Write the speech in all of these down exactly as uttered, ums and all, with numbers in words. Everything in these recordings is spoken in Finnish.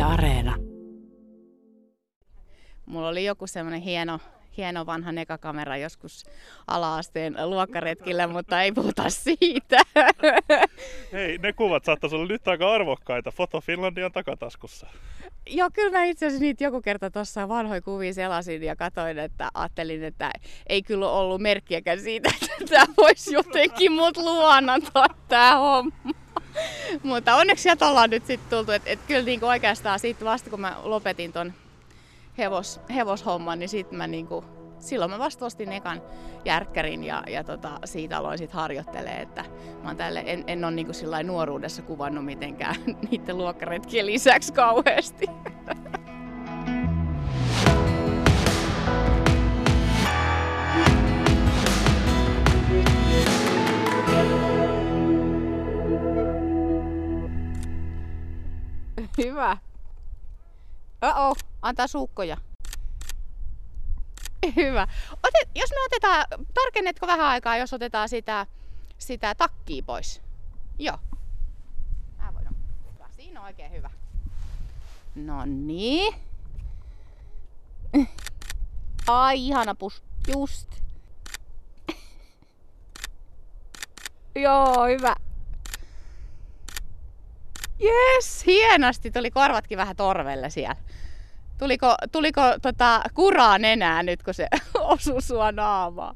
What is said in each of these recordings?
Areena. Mulla oli joku semmoinen hieno, hieno vanha nekakamera joskus ala-asteen luokkaretkillä, mutta ei puhuta siitä. Hei, ne kuvat saattaisi olla nyt aika arvokkaita. Foto Finlandian takataskussa. Joo, kyllä mä itse asiassa niitä joku kerta tuossa vanhoja kuvia selasin ja katsoin, että ajattelin, että ei kyllä ollut merkkiäkään siitä, että tämä voisi jotenkin mut luonata tää homma. Mutta onneksi sieltä ollaan nyt sitten tultu, että et kyllä niinku oikeastaan siitä vasta kun mä lopetin ton hevos, hevoshomman, niin sit mä niinku, silloin mä vasta ostin ekan järkkärin ja, ja tota, siitä aloin sit harjoittelemaan, että mä oon tälle, en, en ole niinku sillain nuoruudessa kuvannut mitenkään niiden luokkaretkien lisäksi kauheasti. Hyvä. Oh, antaa suukkoja. Hyvä. Otet, jos me otetaan, tarkennetko vähän aikaa, jos otetaan sitä, sitä takkia pois? Joo. Mä voin. Siinä on oikein hyvä. No niin. Ai ihana pus. Just. Joo, hyvä. Jes, hienosti. Tuli korvatkin vähän torvelle siellä. Tuliko, tuliko tota, kuraa nenää nyt, kun se osui sua naamaan?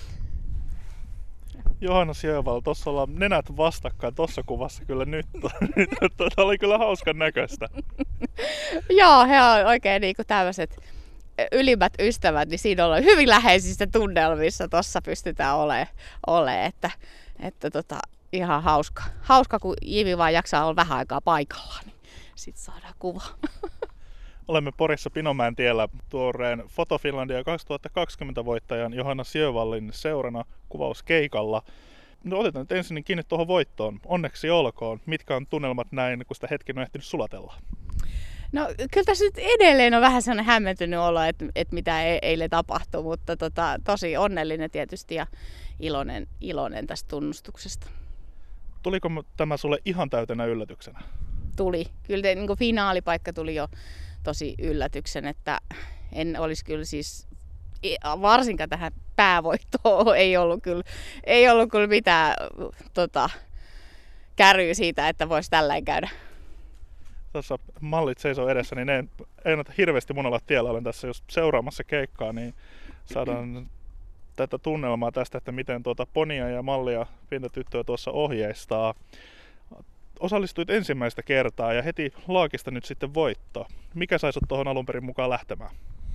Johanna Sjöwall, tuossa ollaan nenät vastakkain tuossa kuvassa kyllä nyt. Tämä oli kyllä hauskan näköistä. Joo, he on oikein niinku tämmöiset ylimmät ystävät, niin siinä ollaan hyvin läheisissä tunnelmissa. Tuossa pystytään olemaan, ole, että, että tota, ihan hauska. Hauska, kun Jivi vaan jaksaa olla vähän aikaa paikallaan, niin sitten saadaan kuva. Olemme Porissa Pinomäen tiellä tuoreen Foto Finlandia kaksituhattakaksikymmentä voittajan Johanna Sjöwallin seurana kuvauskeikalla. No, otetaan nyt ensin kiinni tuohon voittoon. Onneksi olkoon. Mitkä on tunnelmat näin, kun sitä hetken on ehtinyt sulatella? No kyllä tässä nyt edelleen on vähän sellainen hämmentynyt olo, että, että mitä eilen tapahtui, mutta tota, tosi onnellinen tietysti ja iloinen, iloinen tästä tunnustuksesta. Tuliko tämä sulle ihan täytenä yllätyksenä? Tuli. Kyllä te, niin kuin finaalipaikka tuli jo tosi yllätyksen, että en olisi kyllä siis, varsinkaan tähän päävoittoon ei ollut kyllä, ei ollut kyllä mitään tota, kärryä siitä, että voisi tälläin käydä. Tuossa mallit seisoo edessä, niin ne ei ole hirveästi monella tiellä. Olen tässä jos seuraamassa keikkaa, niin saadaan tätä tunnelmaa tästä, että miten tuota ponia ja mallia pintatyttöä tuossa ohjeistaa. Osallistuit ensimmäistä kertaa ja heti laakista nyt sitten voitto. Mikä sai sut tuohon alun perin mukaan lähtemään?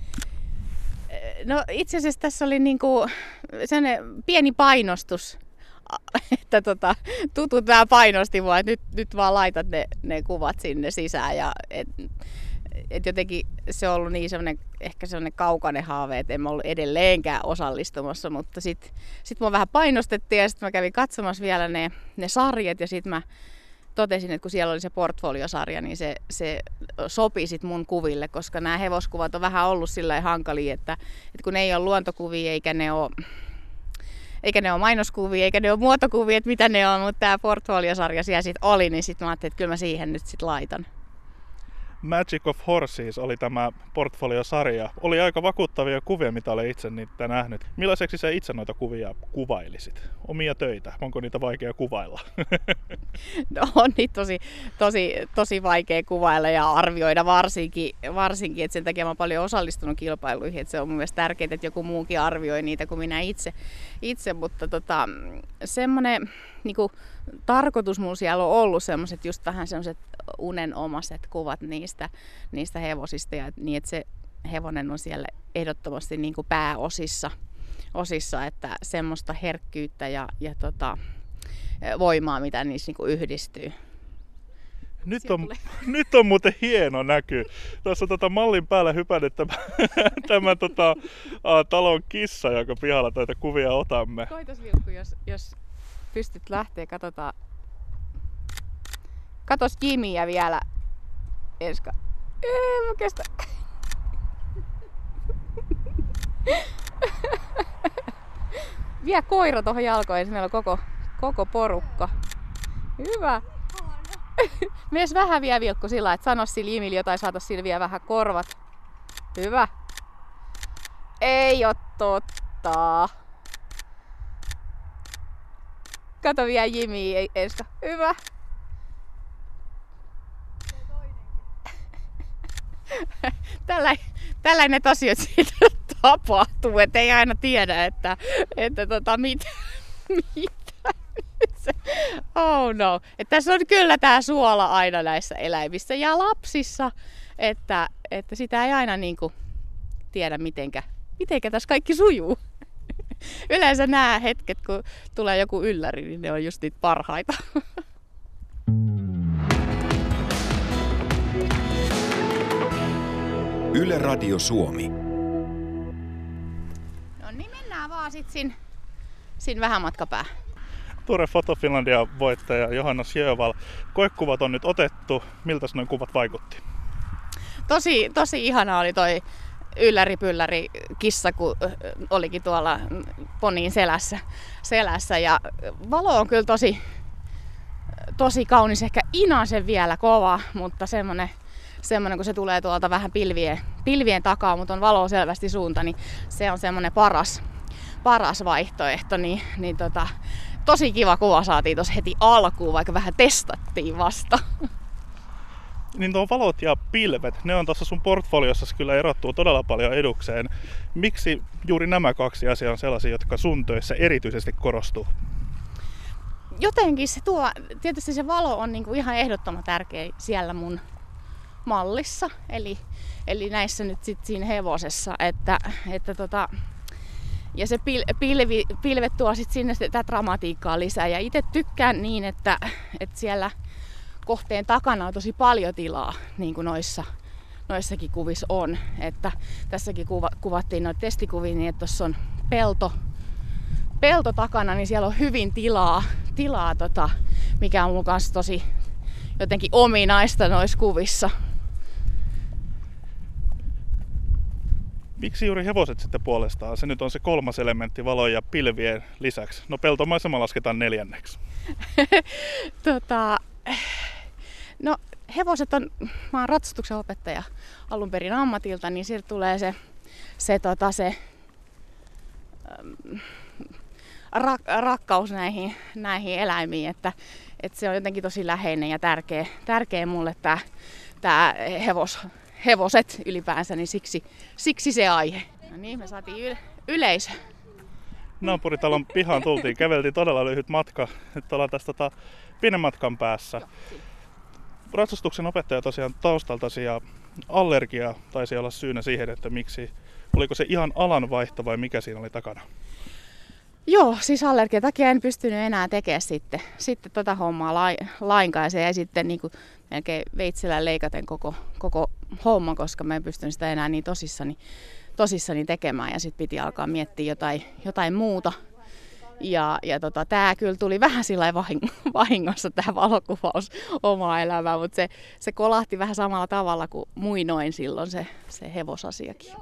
No itse asiassa tässä oli niinku sellainen pieni painostus, että tota, tutut vähän painosti mua, että nyt, nyt vaan laitat ne, ne kuvat sinne sisään. Ja et, et jotenkin se on ollut niin sellainen, ehkä sellainen kaukainen haave, että en mä ollut edelleenkään osallistumassa, mutta sitten sit mua vähän painostettiin ja sitten mä kävin katsomassa vielä ne, ne sarjat ja sitten mä totesin, että kun siellä oli se portfoliosarja, niin se, se sopi sit mun kuville, koska nämä hevoskuvat on vähän ollut sillä hankalia, että, että kun ne ei ole luontokuvia eikä ne ole, eikä ne ole mainoskuvia eikä ne ole muotokuvia, että mitä ne on, mutta tämä portfoliosarja siellä sit oli, niin sitten mä ajattelin, että kyllä mä siihen nyt sit laitan. Magic of Horses oli tämä portfoliosarja. Oli aika vakuuttavia kuvia, mitä olen itse niitä nähnyt. Millaiseksi sä itse noita kuvia kuvailisit? Omia töitä? Onko niitä vaikea kuvailla? No on niitä tosi, tosi, tosi vaikea kuvailla ja arvioida varsinkin, varsinkin, että sen takia mä oon paljon osallistunut kilpailuihin, että se on mun mielestä tärkeää, että joku muukin arvioi niitä kuin minä itse, itse mutta tota, semmoinen niinku, tarkoitus mulla siellä on ollut semmoiset just vähän semmoiset unenomaiset kuvat niistä, niistä hevosista ja niin, että se hevonen on siellä ehdottomasti niin kuin pääosissa, osissa, että semmoista herkkyyttä ja, ja tota, voimaa, mitä niissä niin kuin yhdistyy. Nyt on, nyt on muuten hieno näky. Tuossa tota mallin päällä hypännyt tämä, tämä tota, a, talon kissa, joka pihalla näitä kuvia otamme. Koitas Vilkku, jos, jos pystyt lähteä, katsotaan. Katos Jimiä vielä. Enska. Ei, mä kestä. Vie koira tuohon jalkoihin, meillä on koko, koko porukka. Hyvä. Mies vähän vielä Vilkku sillä, että sano sillä Jimille jotain, saata sillä vielä vähän korvat. Hyvä. Ei oo totta. Kato vielä Jimi, ei estä. Hyvä. Tällainen, tällainen tosiaan siitä tapahtuu, että ei aina tiedä, että, että tota, mitä, mitä se, oh no. Että tässä on kyllä tää suola aina näissä eläimissä ja lapsissa, että, että sitä ei aina niinku tiedä mitenkä, mitenkä tässä kaikki sujuu. Yleensä nämä hetket, kun tulee joku ylläri, niin ne on just niitä parhaita. Yle Radio Suomi. No niin, mennään vaan sit sin, sin vähän matkapää. Tuore Foto Finlandia voittaja Johanna Sjöwall. Koekuvat on nyt otettu. Miltä noin kuvat vaikutti? Tosi, tosi ihana oli toi ylläri-pylläri kissa, kun olikin tuolla poniin selässä, selässä. Ja valo on kyllä tosi, tosi kaunis. Ehkä inasen vielä kova, mutta semmonen semmoinen, kun se tulee tuolta vähän pilvien, pilvien takaa, mutta on valo selvästi suunta, niin se on semmoinen paras, paras vaihtoehto. Niin, niin tota, tosi kiva kuva saatiin tuossa heti alkuun, vaikka vähän testattiin vasta. Niin tuo valot ja pilvet, ne on tuossa sun portfoliossa kyllä erottuu todella paljon edukseen. Miksi juuri nämä kaksi asiaa on sellaisia, jotka sun töissä erityisesti korostuu? Jotenkin se tuo, tietysti se valo on niinku ihan ehdottoman tärkeä siellä mun mallissa, eli, eli näissä nyt sit siinä hevosessa, että, että tota, ja se pil, pilvi, pilvet tuo sit sinne sitä dramatiikkaa lisää, ja itse tykkään niin, että, että siellä kohteen takana on tosi paljon tilaa, niin kuin noissa, noissakin kuvissa on, että tässäkin kuva, kuvattiin noita testikuvia niin, että tuossa on pelto, pelto takana, niin siellä on hyvin tilaa, tilaa tota, mikä on mun kanssa tosi jotenkin ominaista noissa kuvissa. Miksi juuri hevoset sitten puolestaan? Se nyt on se kolmas elementti valo ja pilvien lisäksi. No peltomaisema lasketaan neljänneksi. tota, no hevoset on, mä oon ratsastuksen opettaja alun perin ammatilta, niin sieltä tulee se, se, tota, se ähm, rak, rakkaus näihin, näihin eläimiin, että, että se on jotenkin tosi läheinen ja tärkeä, tärkeä mulle tää, tää hevos. hevoset ylipäänsä, niin siksi, siksi se aihe. No niin, me saatiin yle- yleisö. Naapuritalon pihaan tultiin, käveltiin todella lyhyt matka. Nyt ollaan tässä tota, pienen matkan päässä. Ratsastuksen opettaja tosiaan taustaltasi ja allergia taisi olla syynä siihen, että miksi. Oliko se ihan alanvaihto vai mikä siinä oli takana? Joo, siis allergian takia en pystynyt enää tekemään sitten, sitten tota hommaa lai, lainkaan. Ja se jäi sitten niin kuin melkein veitsellä leikaten koko, koko homma, koska mä en pystynyt sitä enää niin tosissani, tosissani tekemään. Ja sitten piti alkaa miettiä jotain, jotain muuta. Ja, ja tota, tää kyllä tuli vähän sillä vahingossa tää valokuvaus omaa elämää, mutta se, se kolahti vähän samalla tavalla kuin muinoin silloin se, se hevosasiakin.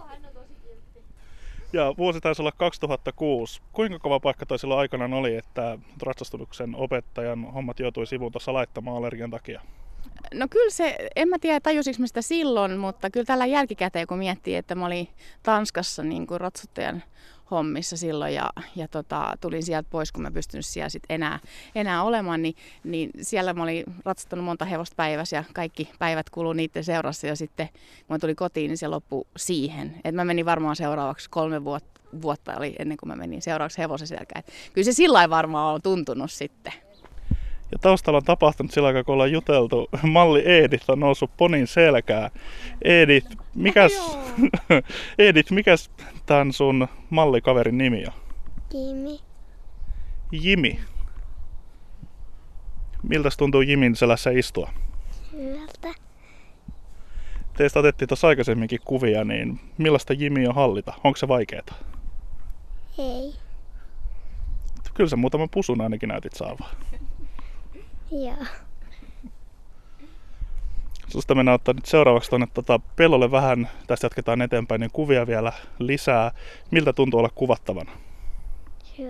Ja vuosi taisi olla kaksituhattakuusi. Kuinka kova paikka toi silloin aikanaan oli, että ratsastuksen opettajan hommat joutui sivuun tuossa laittamaan allergian takia? No kyllä se, en mä tiedä tajusinko mä sitä silloin, mutta kyllä tällä jälkikäteen kun miettii, että mä olin Tanskassa niin kuin ratsuttajan hommissa silloin ja, ja tota, tulin sieltä pois, kun mä pystynyt siellä sit enää, enää olemaan, niin, niin siellä mä olin ratsuttanut monta hevosta päivässä ja kaikki päivät kuluu niiden seurassa ja sitten kun mä tulin kotiin, niin se loppui siihen. Et mä menin varmaan seuraavaksi kolme vuotta, vuotta oli ennen kuin mä menin seuraavaksi hevosen selkään. Et kyllä se sillä lailla on tuntunut sitten. Ja taustalla on tapahtunut sillä aikaa, kun ollaan juteltu. Malli Edith on noussut ponin selkää. Edith, mikäs, Edith, mikäs tämän sun mallikaverin nimi on? Jimi. Jimi. Miltäs tuntuu Jimin selässä istua? Hyvältä. Teistä otettiin tuossa aikaisemminkin kuvia, niin millaista Jimi on hallita? Onko se vaikeeta? Ei. Kyllä sä muutaman pusun ainakin näytit saavaa. Joo. Susta mennään ottaa nyt seuraavaksi tuonne tota pellolle vähän. Tästä jatketaan eteenpäin, niin kuvia vielä lisää. Miltä tuntuu olla kuvattavana?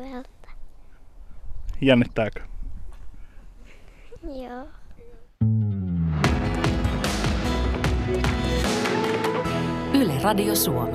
Hyvältä. Jännittääkö? Joo. Yle Radio Suomi.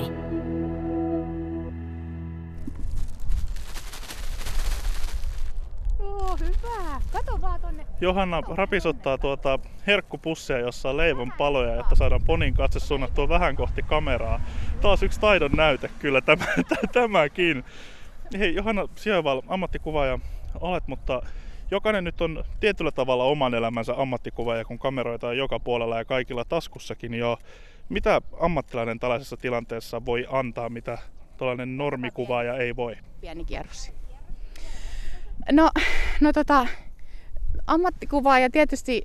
Oh, hyvä. Kato vaan tonne. Johanna rapisottaa tuota herkkupussia, jossa on leivon paloja, jotta saadaan ponin katse suunnattua vähän kohti kameraa. Taas yksi taidon näyte kyllä tämä, tämäkin. Hei Johanna Sjöwall, ammattikuvaaja olet, mutta jokainen nyt on tietyllä tavalla oman elämänsä ammattikuvaaja, kun kameroita on joka puolella ja kaikilla taskussakin jo. Mitä ammattilainen tällaisessa tilanteessa voi antaa, mitä tällainen normikuvaaja ei voi? Pieni kierros. No, no tota, ammattikuvaaja tietysti,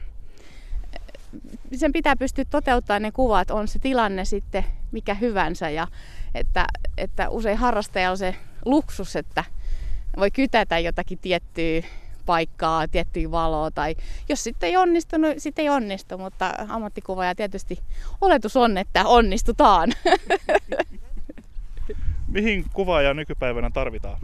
sen pitää pystyä toteuttamaan ne kuvat, on se tilanne sitten mikä hyvänsä. Ja että, että usein harrastaja on se luksus, että voi kytätä jotakin tiettyä paikkaa, tiettyä valoa, tai jos sitten ei onnistu, no sitten ei onnistu, mutta ammattikuvaaja tietysti oletus on, että onnistutaan. Mihin kuvaajaa nykypäivänä tarvitaan?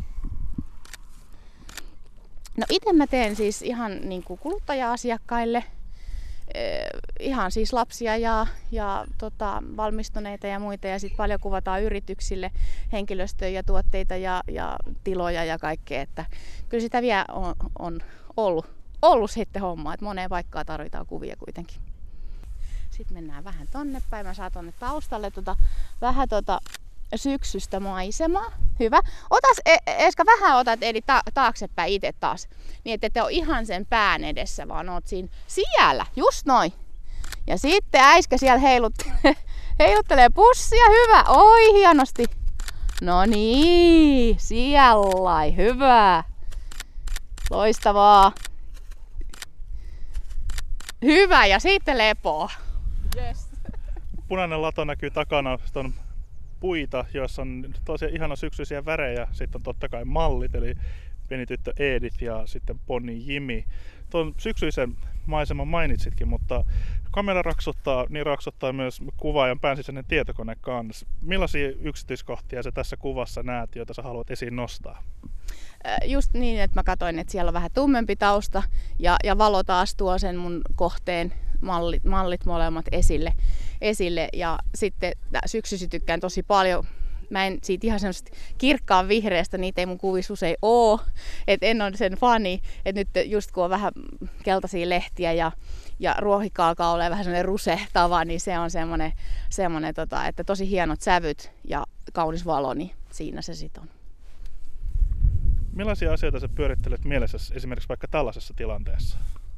No itse mä teen siis ihan niin kuin kuluttaja-asiakkaille, ihan siis lapsia ja, ja tota, valmistuneita ja muita, ja sitten paljon kuvataan yrityksille henkilöstöä ja tuotteita ja, ja tiloja ja kaikkea, että kyllä sitä vielä on, on ollut, ollut sitten homma, että moneen paikkaan tarvitaan kuvia kuitenkin. Sitten mennään vähän tonne päin, mä saan tonne taustalle tota, vähän tota syksystä maisemaa. Hyvä. Otas Eska vähän otat eli ta- taaksepäin itse taas. Niin että ette ole ihan sen pään edessä, vaan oot siinä siellä. Just noin. Ja sitten äiskä siellä heiluttelee, heiluttelee pussia. Hyvä. Oi hienosti. No niin. Siellä. Hyvä. Loistavaa. Hyvä. Ja sitten lepoa. Yes. Punainen lato näkyy takana. Sitten on puita, joissa on tosiaan ihana syksyisiä värejä. Sitten on totta kai mallit, eli pieni tyttö Edith ja sitten ponni Jimi. Tuon syksyisen maiseman mainitsitkin, mutta kamera raksuttaa, niin raksuttaa myös kuvaajan päänsisäinen tietokone kanssa. Millaisia yksityiskohtia sä tässä kuvassa näet, joita sä haluat esiin nostaa? Just niin, että mä katsoin, että siellä on vähän tummempi tausta ja, ja valo taas tuo sen mun kohteen mallit, mallit molemmat esille, esille. Ja sitten syksyisin tykkään tosi paljon. Mä en siitä ihan semmoista kirkkaan vihreästä, niitä ei mun kuvissa usein oo. Et en ole sen fani. Et nyt just kun on vähän keltaisia lehtiä ja, ja ruohikka alkaa olla vähän semmoinen rusehtava, niin se on semmoinen, semmoinen tota, että tosi hienot sävyt ja kaunis valo, niin siinä se sit on. Millaisia asioita sä pyörittelet mielessäsi esimerkiksi vaikka tällaisessa tilanteessa?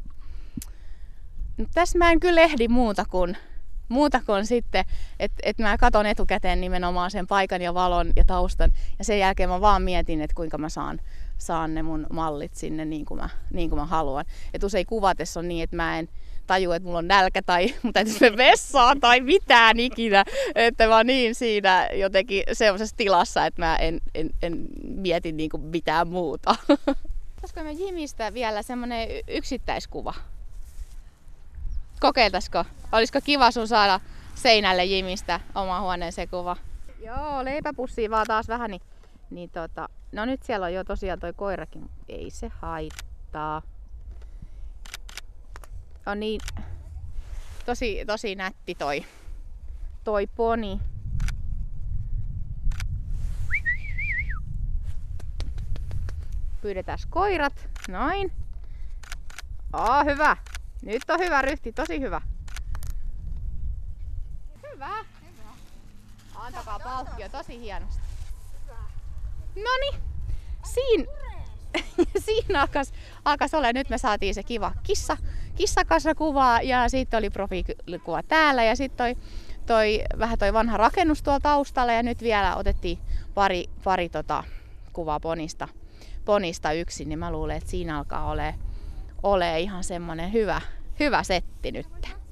No, tässä mä en kyllä ehdi muuta kuin, muuta kuin sitten, että et mä katson etukäteen nimenomaan sen paikan ja valon ja taustan. Ja sen jälkeen mä vaan mietin, että kuinka mä saan, saan ne mun mallit sinne niin kuin mä, niin kuin mä haluan. Et usein kuvatessa on niin, että mä en tajua, että mulla on nälkä tai mun täytyisi mennä vessaan tai mitään ikinä. Että mä oon niin siinä jotenkin sellaisessa tilassa, että mä en, en, en mieti niin kuin mitään muuta. Olisiko me Jimistä vielä semmoinen yksittäiskuva? Kokeiltaisiko? Olisiko kiva sun saada seinälle Jimistä oma huoneeseen kuva? Joo, leipäpussiin vaan taas vähän. Niin, niin tota, no nyt siellä on jo tosiaan toi koirakin. Ei se haittaa. On niin tosi, tosi nätti toi, toi poni. Pyydetään koirat. Noin. Oh, hyvä. Nyt on hyvä ryhti, tosi hyvä. Hyvä. Hyvä. Antakaa palkkio, tosi hienosti. Noniin. Siinä, siinä alkas, alkas olla. Nyt me saatiin se kiva kissa, kissakassa kuvaa ja sitten oli profiilikuva täällä ja sitten toi, toi, vähän toi vanha rakennus tuolla taustalla ja nyt vielä otettiin pari, pari tota, kuvaa ponista, ponista yksin, niin mä luulen, että siinä alkaa olemaan ole ihan semmonen hyvä, hyvä setti nyt.